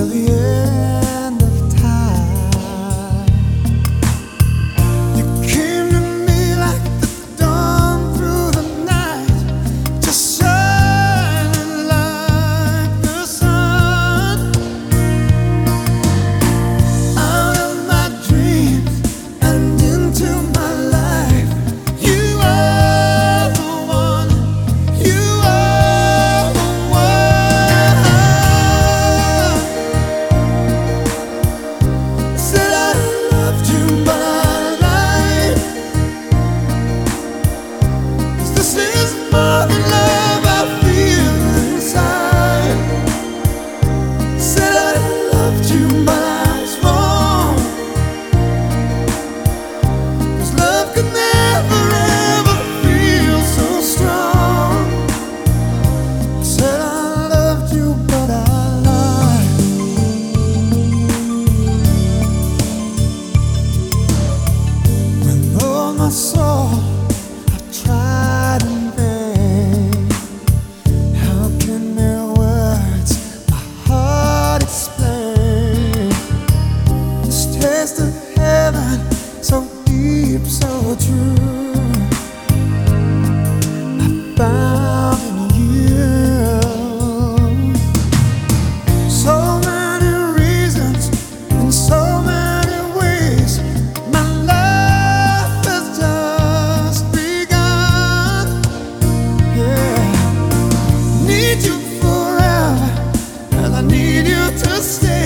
the end of time. You came to me like the dawn through the night, just shining like the sun. Out of my dreams and into my life, you are the one, you are the one. Said I loved you, but I lied, 'cause this is more than love I feel inside. Said I loved you, but I was wrong, 'cause love could never ever feel so strong. Said I loved you, but I lied. With all my soul I tried in vain. How can mere words my heart explain this taste of heaven, so deep, so true, I found in you? So many reasons and so many ways, my life has just begun. Yeah, need you forever, and I need you to stay.